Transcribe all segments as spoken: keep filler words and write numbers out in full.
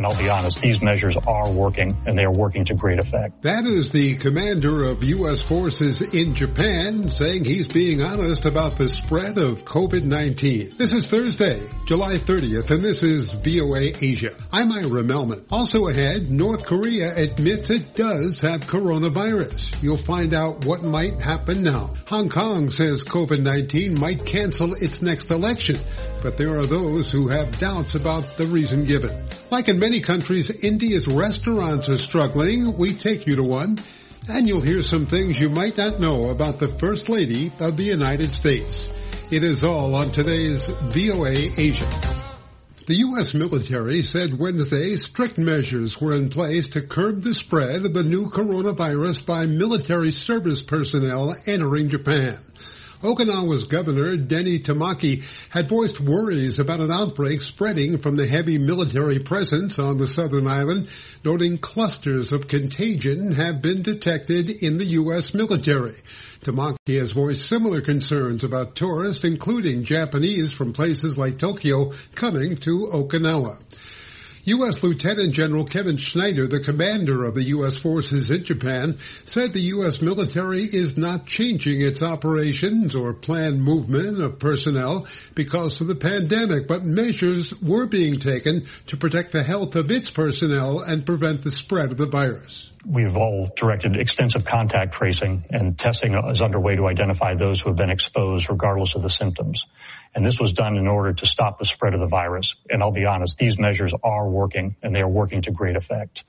And I'll be honest, these measures are working, and they are working to great effect. That is the commander of U S forces in Japan saying he's being honest about the spread of COVID nineteen. This is Thursday, July thirtieth, and this is V O A Asia. I'm Ira Melman. Also ahead, North Korea admits it does have coronavirus. You'll find out what might happen now. Hong Kong says COVID nineteen might cancel its next election, but there are those who have doubts about the reason given. Like in many countries, India's restaurants are struggling. We take you to one, and you'll hear some things you might not know about the First Lady of the United States. It is all on today's V O A Asia. The U S military said Wednesday strict measures were in place to curb the spread of the new coronavirus by military service personnel entering Japan. Okinawa's governor, Denny Tamaki, had voiced worries about an outbreak spreading from the heavy military presence on the southern island, noting clusters of contagion have been detected in the U S military. Tamaki has voiced similar concerns about tourists, including Japanese from places like Tokyo, coming to Okinawa. U S Lieutenant General Kevin Schneider, the commander of the U S forces in Japan, said the U S military is not changing its operations or planned movement of personnel because of the pandemic, but measures were being taken to protect the health of its personnel and prevent the spread of the virus. We've all directed extensive contact tracing, and testing is underway to identify those who have been exposed regardless of the symptoms. And this was done in order to stop the spread of the virus. And I'll be honest, these measures are working, and they are working to great effect.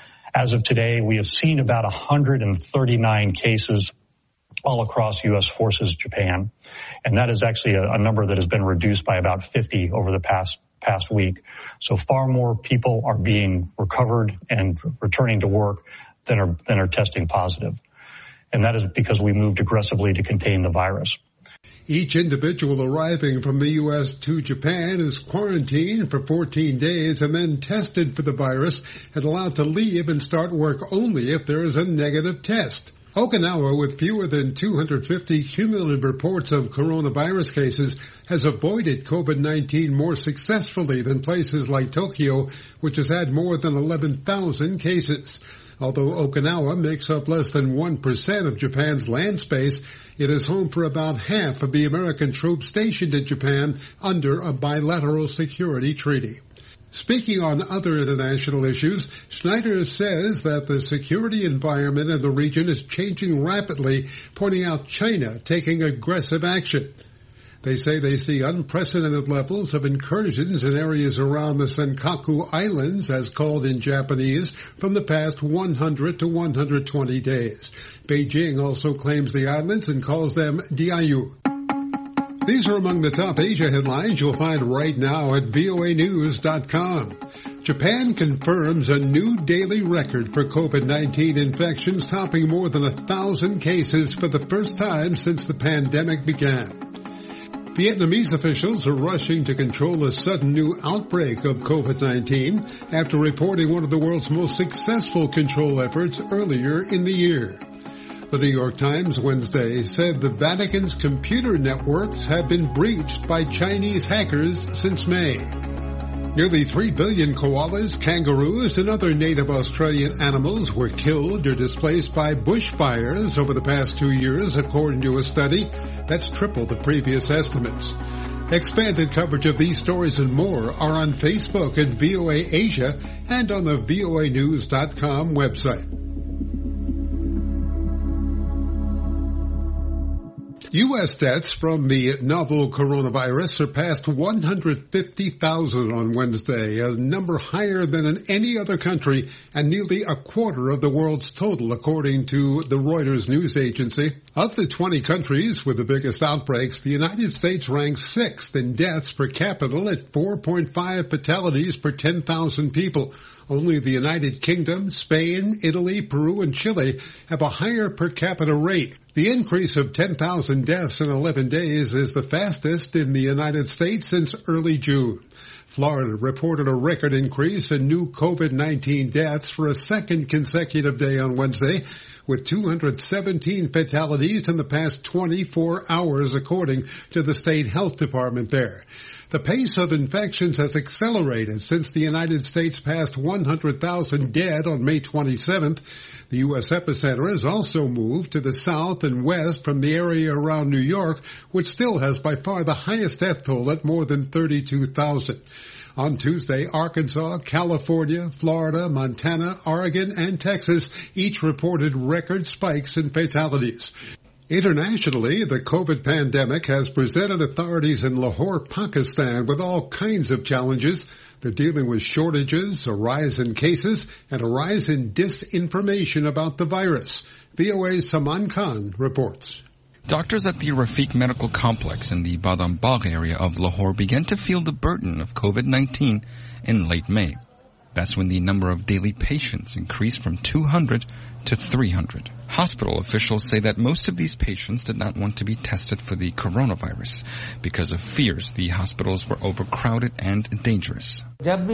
As of today, we have seen about one hundred thirty-nine cases all across U S forces Japan. And that is actually a, a number that has been reduced by about fifty over the past past week. So far more people are being recovered and returning to work than are, than are testing positive. And that is because we moved aggressively to contain the virus. Each individual arriving from the U S to Japan is quarantined for fourteen days and then tested for the virus and allowed to leave and start work only if there is a negative test. Okinawa, with fewer than two hundred fifty cumulative reports of coronavirus cases, has avoided COVID nineteen more successfully than places like Tokyo, which has had more than eleven thousand cases. Although Okinawa makes up less than one percent of Japan's land space, it is home for about half of the American troops stationed in Japan under a bilateral security treaty. Speaking on other international issues, Schneider says that the security environment in the region is changing rapidly, pointing out China taking aggressive action. They say they see unprecedented levels of incursions in areas around the Senkaku Islands, as called in Japanese, from the past one hundred to one hundred twenty days. Beijing also claims the islands and calls them Diaoyu. These are among the top Asia headlines you'll find right now at V O A news dot com. Japan confirms a new daily record for COVID nineteen infections, topping more than a thousand cases for the first time since the pandemic began. Vietnamese officials are rushing to control a sudden new outbreak of COVID nineteen after reporting one of the world's most successful control efforts earlier in the year. The New York Times Wednesday said the Vatican's computer networks have been breached by Chinese hackers since May. Nearly three billion koalas, kangaroos, and other native Australian animals were killed or displaced by bushfires over the past two years, according to a study. That's triple the previous estimates. Expanded coverage of these stories and more are on Facebook at V O A Asia and on the V O A news dot com website. U S deaths from the novel coronavirus surpassed one hundred fifty thousand on Wednesday, a number higher than in any other country and nearly a quarter of the world's total, according to the Reuters news agency. Of the twenty countries with the biggest outbreaks, the United States ranks sixth in deaths per capita at four point five fatalities per ten thousand people. Only the United Kingdom, Spain, Italy, Peru, and Chile have a higher per capita rate. The increase of ten thousand deaths in eleven days is the fastest in the United States since early June. Florida reported a record increase in new COVID nineteen deaths for a second consecutive day on Wednesday, with two hundred seventeen fatalities in the past twenty-four hours, according to the state health department there. The pace of infections has accelerated since the United States passed one hundred thousand dead on May twenty-seventh. The U S epicenter has also moved to the south and west from the area around New York, which still has by far the highest death toll at more than thirty-two thousand. On Tuesday, Arkansas, California, Florida, Montana, Oregon, and Texas each reported record spikes in fatalities. Internationally, the COVID pandemic has presented authorities in Lahore, Pakistan with all kinds of challenges. They're dealing with shortages, a rise in cases, and a rise in disinformation about the virus. V O A's Saman Khan reports. Doctors at the Rafiq Medical Complex in the Badam Bagh area of Lahore began to feel the burden of COVID nineteen in late May. That's when the number of daily patients increased from two hundred to three hundred. Hospital officials say that most of these patients did not want to be tested for the coronavirus because of fears the hospitals were overcrowded and dangerous.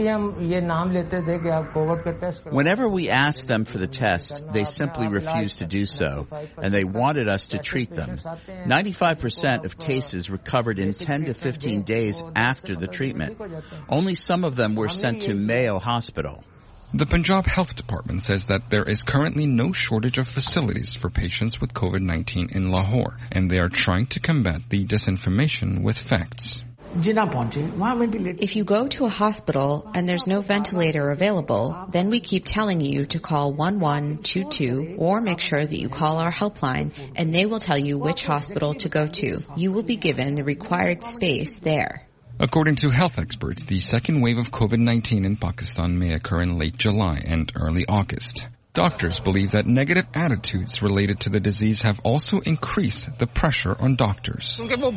Whenever we asked them for the test, they simply refused to do so, and they wanted us to treat them. ninety-five percent of cases recovered in ten to fifteen days after the treatment. Only some of them were sent to Mayo Hospital. The Punjab Health Department says that there is currently no shortage of facilities for patients with COVID nineteen in Lahore, and they are trying to combat the disinformation with facts. If you go to a hospital and there's no ventilator available, then we keep telling you to call one one two two or make sure that you call our helpline and they will tell you which hospital to go to. You will be given the required space there. According to health experts, the second wave of COVID nineteen in Pakistan may occur in late July and early August. Doctors believe that negative attitudes related to the disease have also increased the pressure on doctors.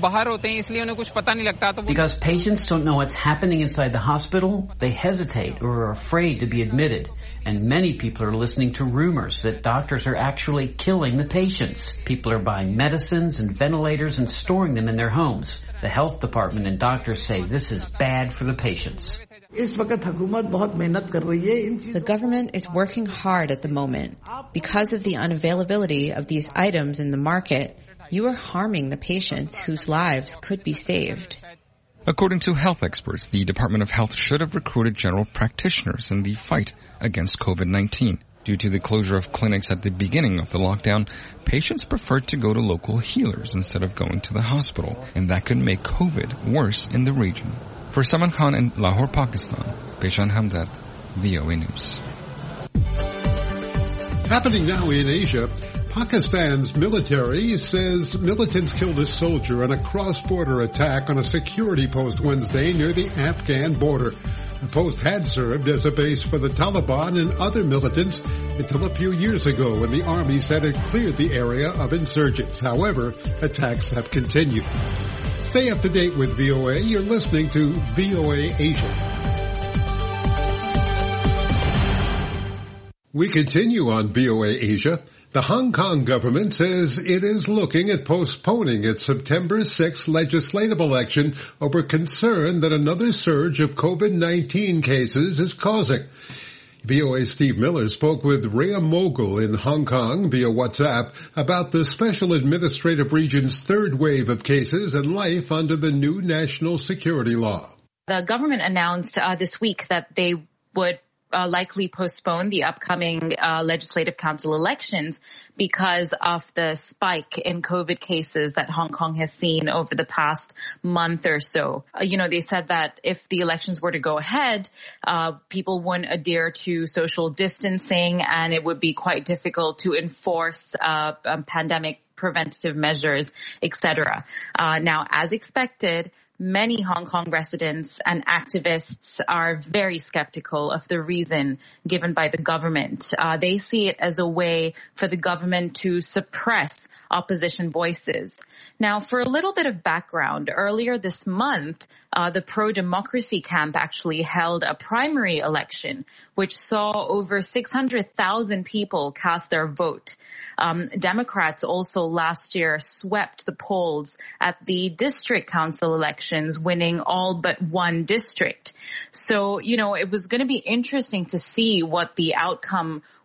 Because patients don't know what's happening inside the hospital, they hesitate or are afraid to be admitted. And many people are listening to rumors that doctors are actually killing the patients. People are buying medicines and ventilators and storing them in their homes. The health department and doctors say this is bad for the patients. The government is working hard at the moment. Because of the unavailability of these items in the market, you are harming the patients whose lives could be saved. According to health experts, the Department of Health should have recruited general practitioners in the fight against COVID nineteen. Due to the closure of clinics at the beginning of the lockdown, patients preferred to go to local healers instead of going to the hospital, and that could make COVID worse in the region. For Saman Khan in Lahore, Pakistan, Peshan Hamdard, V O A News. Happening now in Asia, Pakistan's military says militants killed a soldier in a cross-border attack on a security post Wednesday near the Afghan border. The post had served as a base for the Taliban and other militants until a few years ago when the army said it cleared the area of insurgents. However, attacks have continued. Stay up to date with V O A. You're listening to V O A Asia. We continue on V O A Asia. The Hong Kong government says it is looking at postponing its September sixth legislative election over concern that another surge of COVID nineteen cases is causing. V O A's Steve Miller spoke with Rhea Mogul in Hong Kong via WhatsApp about the Special Administrative Region's third wave of cases and life under the new national security law. The government announced uh, this week that they would Uh, likely postpone the upcoming uh, Legislative Council elections because of the spike in COVID cases that Hong Kong has seen over the past month or so. Uh, you know, they said that if the elections were to go ahead, uh, people wouldn't adhere to social distancing and it would be quite difficult to enforce uh, um, pandemic preventative measures, et cetera. Uh, now, as expected, many Hong Kong residents and activists are very skeptical of the reason given by the government. Uh, they see it as a way for the government to suppress opposition voices. Now, for a little bit of background, earlier this month, uh, the pro-democracy camp actually held a primary election, which saw over six hundred thousand people cast their vote. Um, Democrats also last year swept the polls at the district council elections, winning all but one district. So, you know, it was going to be interesting to see what the outcome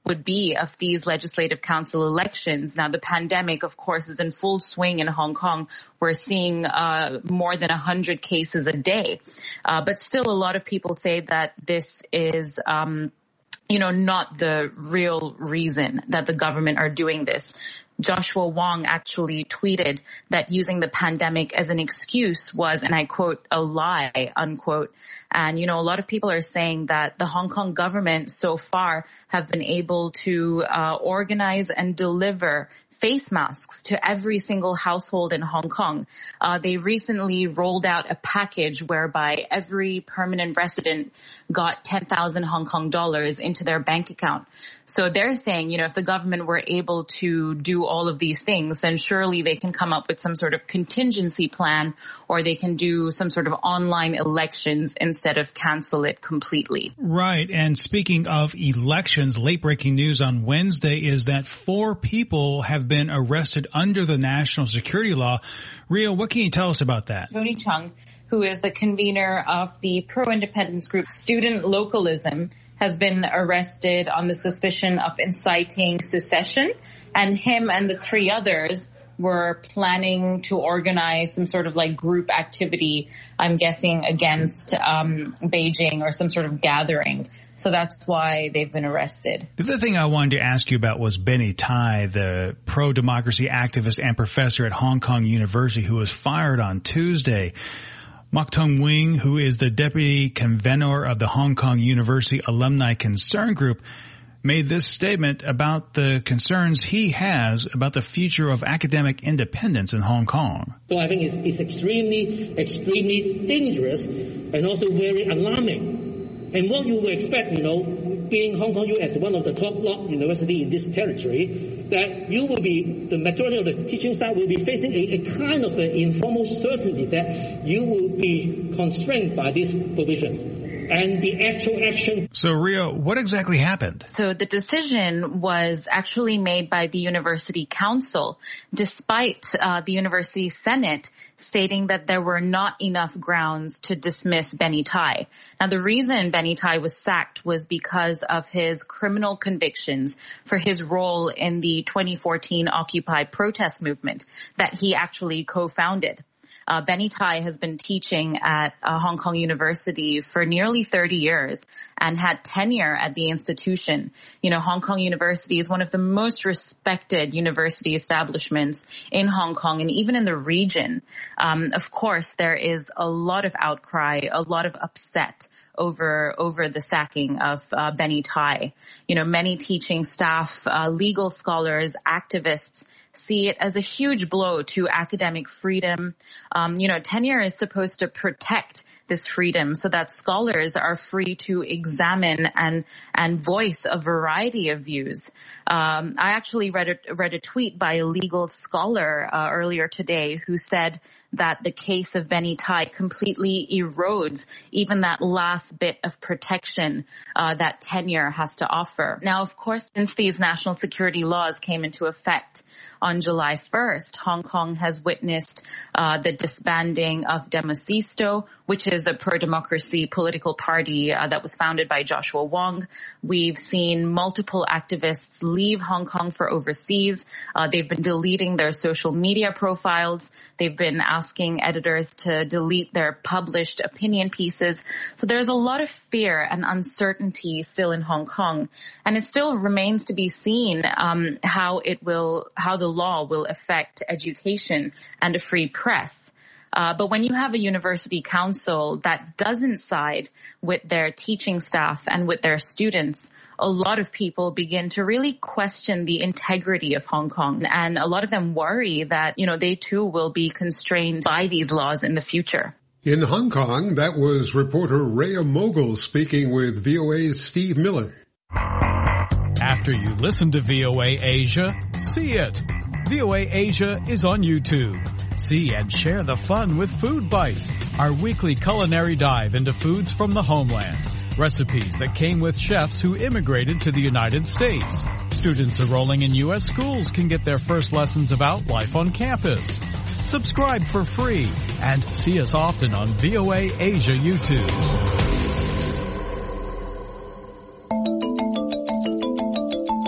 would be of these legislative council elections. Now, the pandemic, of course, is in full swing in Hong Kong. We're seeing uh, more than one hundred cases a day. Uh, but still, a lot of people say that this is um, you know, not the real reason that the government are doing this. Joshua Wong actually tweeted that using the pandemic as an excuse was, and I quote, a lie, unquote. And, you know, a lot of people are saying that the Hong Kong government so far have been able to uh, organize and deliver face masks to every single household in Hong Kong. Uh, they recently rolled out a package whereby every permanent resident got ten thousand Hong Kong dollars into their bank account. So they're saying, you know, if the government were able to do all of these things, then surely they can come up with some sort of contingency plan, or they can do some sort of online elections instead of cancel it completely. Right. And speaking of elections, late breaking news on Wednesday is that four people have been arrested under the national security law. Rio, what can you tell us about that? Tony Chung, who is the convener of the pro-independence group Student Localism, has been arrested on the suspicion of inciting secession, and him and the three others were planning to organize some sort of like group activity, I'm guessing, against um, Beijing, or some sort of gathering. So that's why they've been arrested. The other thing I wanted to ask you about was Benny Tai, the pro-democracy activist and professor at Hong Kong University, who was fired on Tuesday. Mak Tung Wing, who is the deputy convener of the Hong Kong University Alumni Concern Group, made this statement about the concerns he has about the future of academic independence in Hong Kong. So I think it's, it's extremely, extremely dangerous and also very alarming. And what you would expect, you know, being Hong Kong U as one of the top law university in this territory, that you will be, the majority of the teaching staff will be facing a, a kind of an informal certainty that you will be constrained by these provisions. And the actual action. So, Rio, what exactly happened? So the decision was actually made by the University Council, despite uh, the University Senate stating that there were not enough grounds to dismiss Benny Tai. Now, the reason Benny Tai was sacked was because of his criminal convictions for his role in the twenty fourteen Occupy protest movement that he actually co-founded. Uh, Benny Tai has been teaching at uh, Hong Kong University for nearly thirty years and had tenure at the institution. You know, Hong Kong University is one of the most respected university establishments in Hong Kong and even in the region. Um, of course, there is a lot of outcry, a lot of upset over over the sacking of uh, Benny Tai. You know, many teaching staff, uh, legal scholars, activists see it as a huge blow to academic freedom. Um, you know, tenure is supposed to protect this freedom so that scholars are free to examine and and voice a variety of views. Um, I actually read a, read a tweet by a legal scholar uh, earlier today who said that the case of Benny Tai completely erodes even that last bit of protection uh, that tenure has to offer. Now, of course, since these national security laws came into effect on July first, Hong Kong has witnessed uh, the disbanding of Demosisto, which is a pro-democracy political party uh, that was founded by Joshua Wong. We've seen multiple activists leave Hong Kong for overseas. Uh, they've been deleting their social media profiles. They've been asking editors to delete their published opinion pieces. So there's a lot of fear and uncertainty still in Hong Kong, and it still remains to be seen um, how it will, how the law will affect education and a free press. Uh, but when you have a university council that doesn't side with their teaching staff and with their students, a lot of people begin to really question the integrity of Hong Kong. And a lot of them worry that, you know, they too will be constrained by these laws in the future. In Hong Kong, that was reporter Rhea Mogul speaking with V O A's Steve Miller. After you listen to V O A Asia, see it. V O A Asia is on YouTube. See and share the fun with Food Bites, our weekly culinary dive into foods from the homeland. Recipes that came with chefs who immigrated to the United States. Students enrolling in U S schools can get their first lessons about life on campus. Subscribe for free and see us often on V O A Asia YouTube.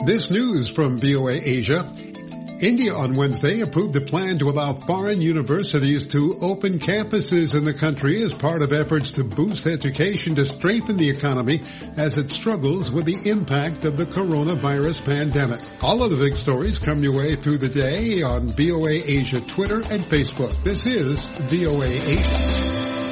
This news from V O A Asia. India on Wednesday approved a plan to allow foreign universities to open campuses in the country as part of efforts to boost education to strengthen the economy as it struggles with the impact of the coronavirus pandemic. All of the big stories come your way through the day on V O A Asia Twitter and Facebook. This is V O A Asia.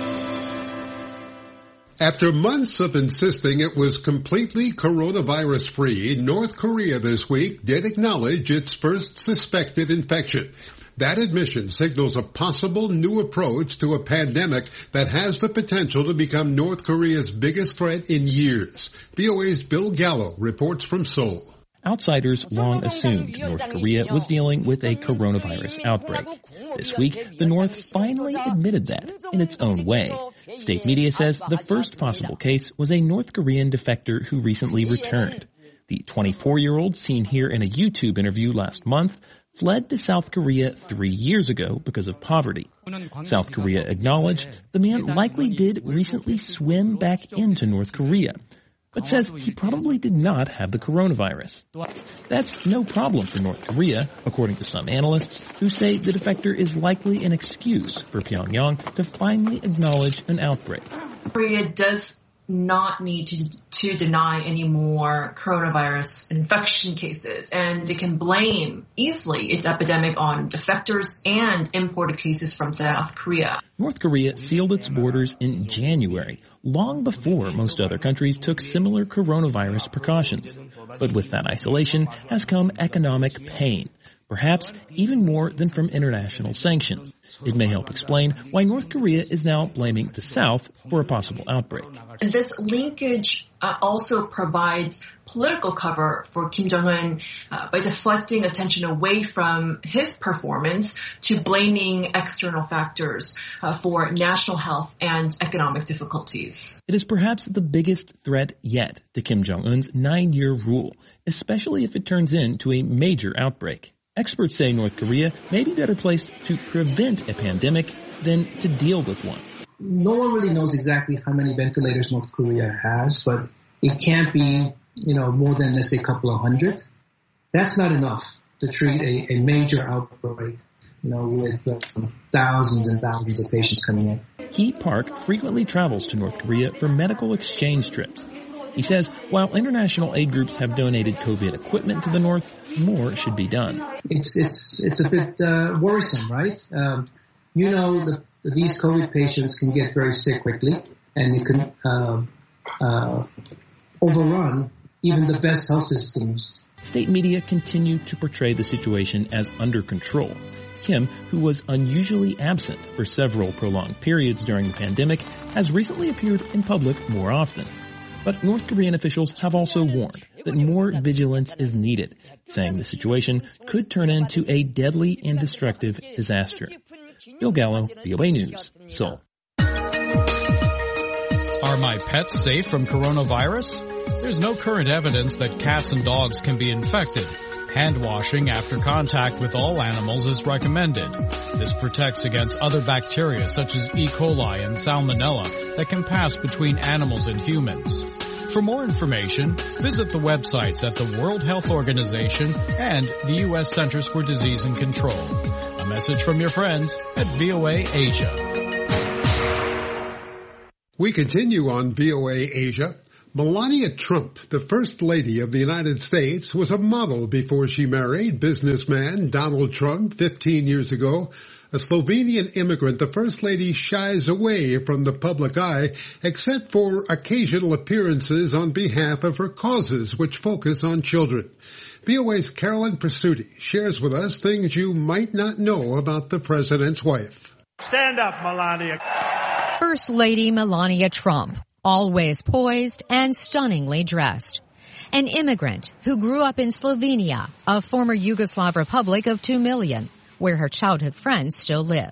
After months of insisting it was completely coronavirus-free, North Korea this week did acknowledge its first suspected infection. That admission signals a possible new approach to a pandemic that has the potential to become North Korea's biggest threat in years. V O A's Bill Gallo reports from Seoul. Outsiders long assumed North Korea was dealing with a coronavirus outbreak. This week, the North finally admitted that in its own way. State media says the first possible case was a North Korean defector who recently returned. The twenty-four-year-old, seen here in a YouTube interview last month, fled to South Korea three years ago because of poverty. South Korea acknowledged the man likely did recently swim back into North Korea, but says he probably did not have the coronavirus. That's no problem for North Korea, according to some analysts, who say the defector is likely an excuse for Pyongyang to finally acknowledge an outbreak. Korea does not need to, to deny any more coronavirus infection cases, and it can blame easily its epidemic on defectors and imported cases from South Korea. North Korea sealed its borders in January, long before most other countries took similar coronavirus precautions. But with that isolation has come economic pain, perhaps even more than from international sanctions. It may help explain why North Korea is now blaming the South for a possible outbreak. This linkage uh, also provides political cover for Kim Jong-un uh, by deflecting attention away from his performance to blaming external factors uh, for national health and economic difficulties. It is perhaps the biggest threat yet to Kim Jong-un's nine-year rule, especially if it turns into a major outbreak. Experts say North Korea may be better placed to prevent a pandemic than to deal with one. No one really knows exactly how many ventilators North Korea has, but it can't be, you know, more than, let's say, a couple of hundred. That's not enough to treat a, a major outbreak, you know, with uh, thousands and thousands of patients coming in. Hee Park frequently travels to North Korea for medical exchange trips. He says while international aid groups have donated COVID equipment to the North, more should be done. It's it's it's a bit uh, worrisome, right? Um, you know that these COVID patients can get very sick quickly, and it can uh, uh, overrun even the best health systems. State media continue to portray the situation as under control. Kim, who was unusually absent for several prolonged periods during the pandemic, has recently appeared in public more often. But North Korean officials have also warned that more vigilance is needed, saying the situation could turn into a deadly and destructive disaster. Bill Gallo, V O A News, Seoul. Are my pets safe from coronavirus? There's no current evidence that cats and dogs can be infected. Hand washing after contact with all animals is recommended. This protects against other bacteria such as E. coli and Salmonella that can pass between animals and humans. For more information, visit the websites at the World Health Organization and the U S Centers for Disease and Control. A message from your friends at V O A Asia. We continue on V O A Asia. Melania Trump, the First Lady of the United States, was a model before she married businessman Donald Trump fifteen years ago. A Slovenian immigrant, the First Lady shies away from the public eye, except for occasional appearances on behalf of her causes, which focus on children. V O A's Carolyn Presutti shares with us things you might not know about the president's wife. Stand up, Melania. First Lady Melania Trump, always poised and stunningly dressed. An immigrant who grew up in Slovenia, a former Yugoslav republic of two million, where her childhood friends still live.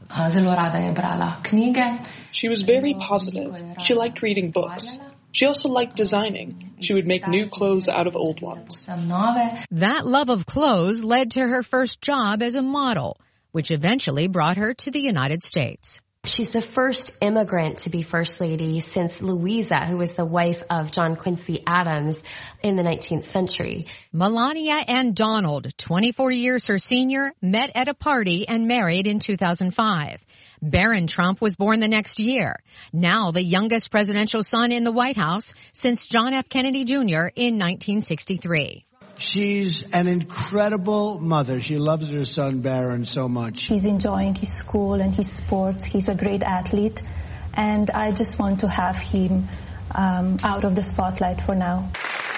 She was very positive. She liked reading books. She also liked designing. She would make new clothes out of old ones. That love of clothes led to her first job as a model, which eventually brought her to the United States. She's the first immigrant to be First Lady since Louisa, who was the wife of John Quincy Adams in the nineteenth century. Melania and Donald, twenty-four years her senior, met at a party and married in two thousand five. Barron Trump was born the next year, now the youngest presidential son in the White House since John F. Kennedy Junior in nineteen sixty-three. She's an incredible mother. She loves her son Barron so much. He's enjoying his school and his sports. He's a great athlete, and I just want to have him um, out of the spotlight for now.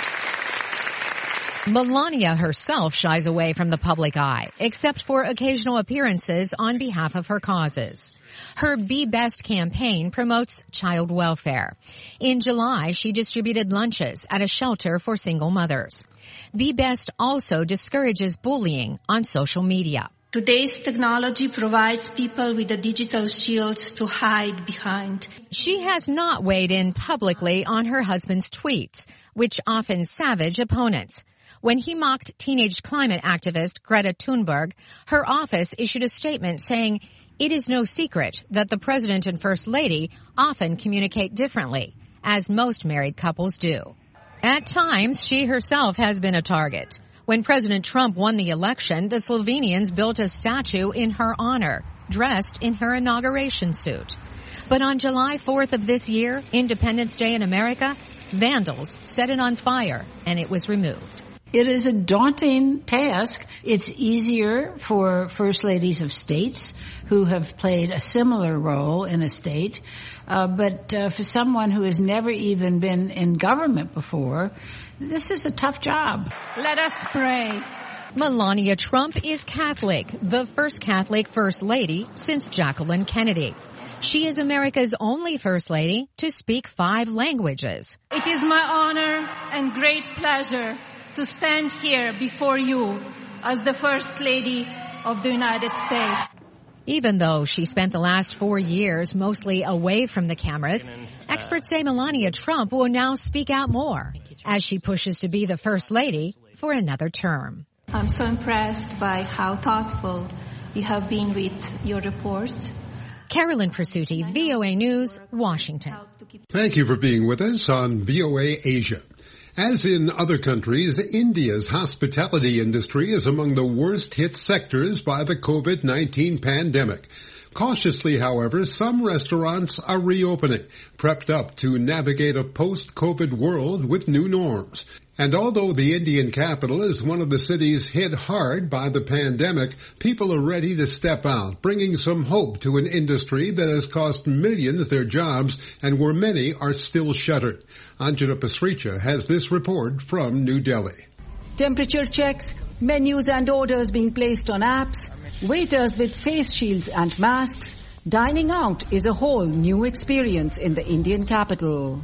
Melania herself shies away from the public eye, except for occasional appearances on behalf of her causes. Her Be Best campaign promotes child welfare. In July, she distributed lunches at a shelter for single mothers. Be Best also discourages bullying on social media. Today's technology provides people with a digital shield to hide behind. She has not weighed in publicly on her husband's tweets, which often savage opponents. When he mocked teenage climate activist Greta Thunberg, her office issued a statement saying, "It is no secret that the president and first lady often communicate differently, as most married couples do." At times, she herself has been a target. When President Trump won the election, the Slovenians built a statue in her honor, dressed in her inauguration suit. But on July fourth of this year, Independence Day in America, vandals set it on fire, and it was removed. It is a daunting task. It's easier for first ladies of states who have played a similar role in a state. Uh, but uh, for someone who has never even been in government before, this is a tough job. Let us pray. Melania Trump is Catholic, the first Catholic First Lady since Jacqueline Kennedy. She is America's only First Lady to speak five languages. It is my honor and great pleasure to stand here before you as the First Lady of the United States. Even though she spent the last four years mostly away from the cameras, experts say Melania Trump will now speak out more as she pushes to be the First Lady for another term. I'm so impressed by how thoughtful you have been with your reports. Carolyn Presutti, V O A News, Washington. Thank you for being with us on V O A Asia. As in other countries, India's hospitality industry is among the worst hit sectors by the COVID nineteen pandemic. Cautiously, however, some restaurants are reopening, prepped up to navigate a post-COVID world with new norms. And although the Indian capital is one of the cities hit hard by the pandemic, people are ready to step out, bringing some hope to an industry that has cost millions their jobs and where many are still shuttered. Anjana Pasricha has this report from New Delhi. Temperature checks, menus and orders being placed on apps, waiters with face shields and masks. Dining out is a whole new experience in the Indian capital.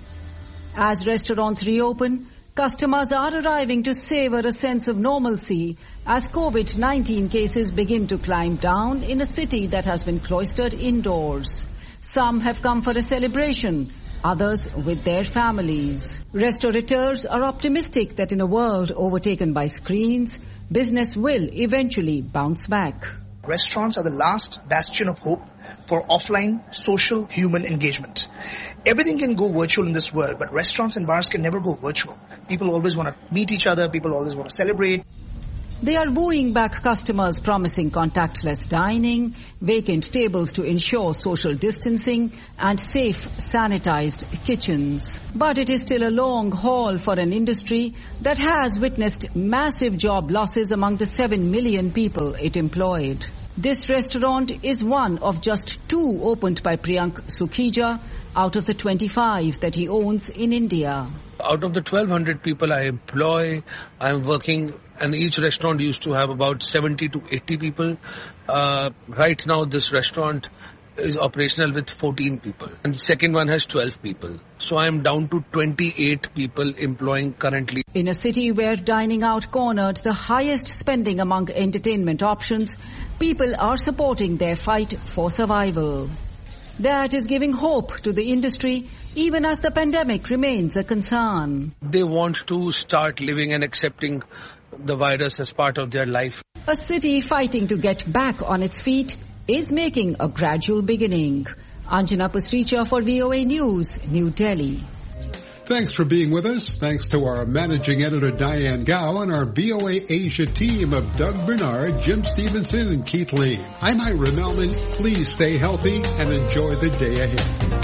As restaurants reopen, customers are arriving to savor a sense of normalcy as COVID nineteen cases begin to climb down in a city that has been cloistered indoors. Some have come for a celebration, others with their families. Restaurateurs are optimistic that in a world overtaken by screens, business will eventually bounce back. Restaurants are the last bastion of hope for offline social human engagement. Everything can go virtual in this world, but restaurants and bars can never go virtual. People always want to meet each other. People always want to celebrate. They are wooing back customers, promising contactless dining, vacant tables to ensure social distancing, and safe, sanitized kitchens. But it is still a long haul for an industry that has witnessed massive job losses among the seven million people it employed. This restaurant is one of just two opened by Priyank Sukhija out of the twenty-five that he owns in India. Out of the twelve hundred people I employ, I'm working, and each restaurant used to have about seventy to eighty people. Uh, right now, this restaurant is operational with fourteen people, and the second one has twelve people. So I'm down to twenty-eight people employing currently. In a city where dining out cornered the highest spending among entertainment options, people are supporting their fight for survival. That is giving hope to the industry, even as the pandemic remains a concern. They want to start living and accepting the virus as part of their life. A city fighting to get back on its feet is making a gradual beginning. Anjana Pasricha for V O A News, New Delhi. Thanks for being with us. Thanks to our managing editor, Diane Gao, and our V O A Asia team of Doug Bernard, Jim Stevenson, and Keith Lane. I'm Ira Melman. Please stay healthy and enjoy the day ahead.